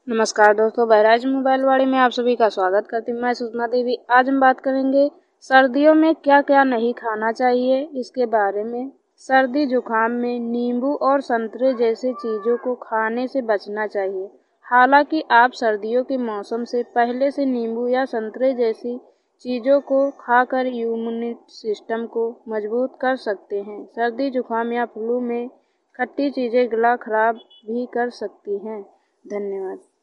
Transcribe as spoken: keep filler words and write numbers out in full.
नमस्कार दोस्तों, बहराइच मोबाइल वाड़ी में आप सभी का स्वागत करती हूँ। मैं सुषमा देवी। आज हम बात करेंगे सर्दियों में क्या क्या नहीं खाना चाहिए इसके बारे में। सर्दी जुकाम में नींबू और संतरे जैसे चीज़ों को खाने से बचना चाहिए। हालांकि आप सर्दियों के मौसम से पहले से नींबू या संतरे जैसी चीज़ों को खाकर इम्यून सिस्टम को मजबूत कर सकते हैं। सर्दी जुकाम या फ्लू में खट्टी चीज़ें गला खराब भी कर सकती हैं। धन्यवाद।